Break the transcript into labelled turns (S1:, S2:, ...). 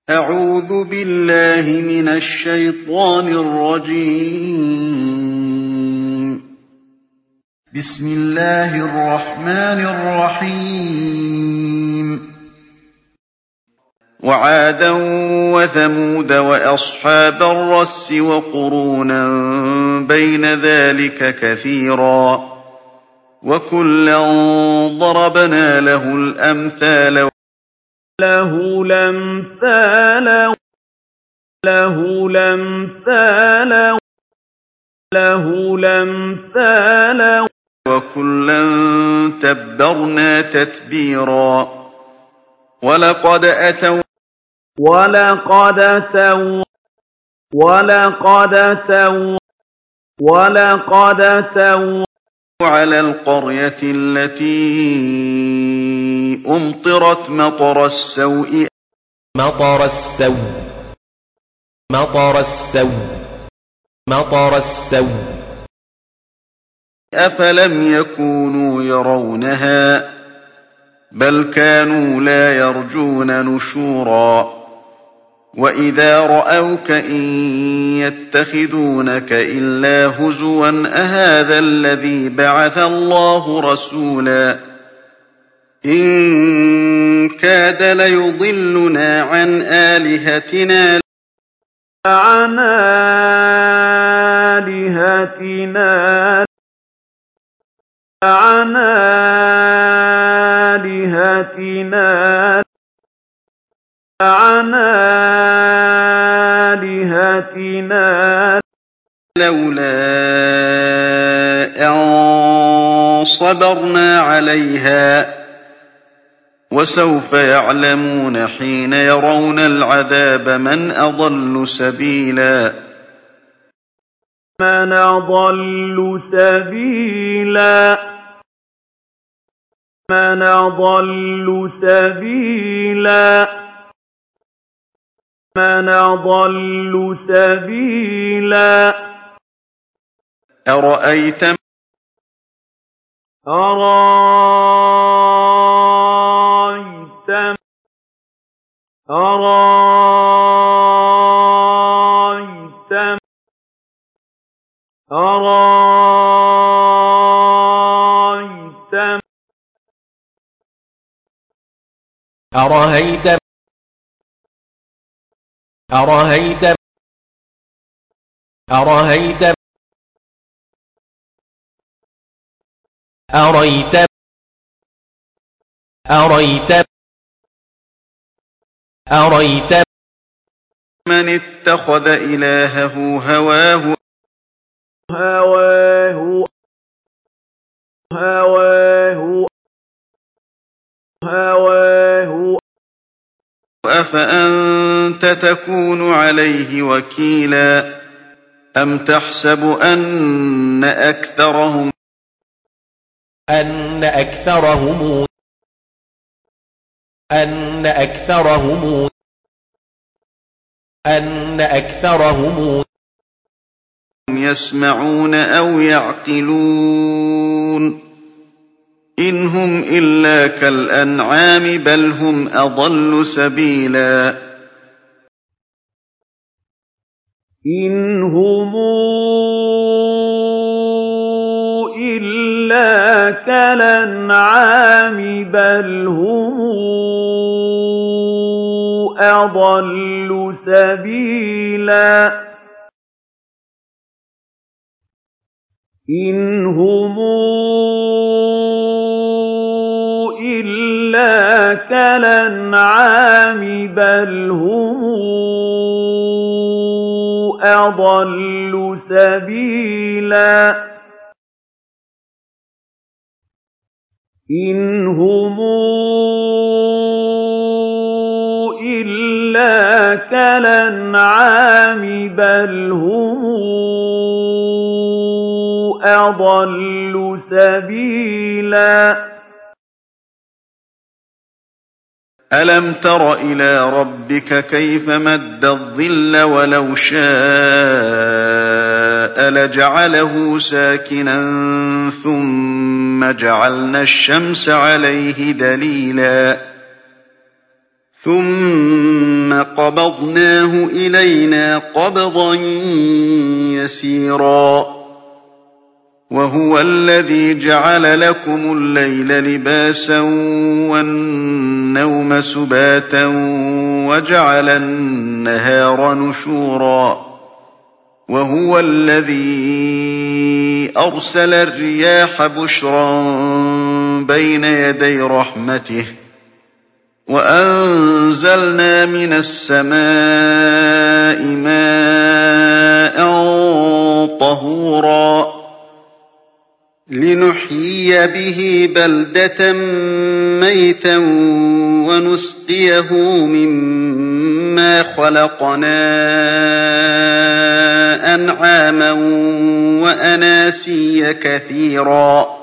S1: أعوذ بالله من الشيطان الرجيم. بسم الله الرحمن الرحيم. وعادا وثمود وأصحاب الرس وقرونا بين ذلك كثيرا، وكلا ضربنا له الأمثال وكلا تبرنا تتبيرا. ولقد أتوا على القرية التي أمطرت مطر السوء أفلم يكونوا يرونها بل كانوا لا يرجون نشورا. وإذا رأوك إن يتخذونك إلا هزوا أهذا الذي بعث الله رسولا إن كاد ليضلنا عن آلهتنا لولا أن صبرنا عليها. وسوف يعلمون حين يرون العذاب من أضل سبيلا. أرأيت من اتخذ إلهه هواه أفأنت تكون عليه وكيلا. أم تحسب أن أكثرهم يسمعون أو يعقلون. إن هم إلا كالأنعام بل هم أضل سبيلا.
S2: إن هم إلا كالأنعام بل هم أضل سبيلا. إن هم إلا كالأنعام بل هم أضل سبيلا. إن هم إلا كالأنعام بل هم أضل سبيلا.
S1: ألم تر إلى ربك كيف مد الظل ولو شاء لجعله ساكنا ثم جعلنا الشمس عليه دليلا ثُمَّ قَبَضْنَاهُ إِلَيْنَا قَبْضًا يَسِيرًا وَهُوَ الَّذِي جَعَلَ لَكُمُ اللَّيْلَ لِبَاسًا وَالنَّوْمَ سُبَاتًا وَجَعَلَ النَّهَارَ نُشُورًا وَهُوَ الَّذِي أَرْسَلَ الرِّيَاحَ بُشْرًا بَيْنَ يَدَيْ رَحْمَتِهِ وَأَنزَلْنَا مِنَ السَّمَاءِ مَاءً طَهُورًا لِّنُحْيِيَ بِهِ بَلْدَةً مَّيْتًا وَنُسْقِيَهُ مِمَّا خَلَقْنَا أَنْعَامًا وَأَنَاسِيَّ كَثِيرًا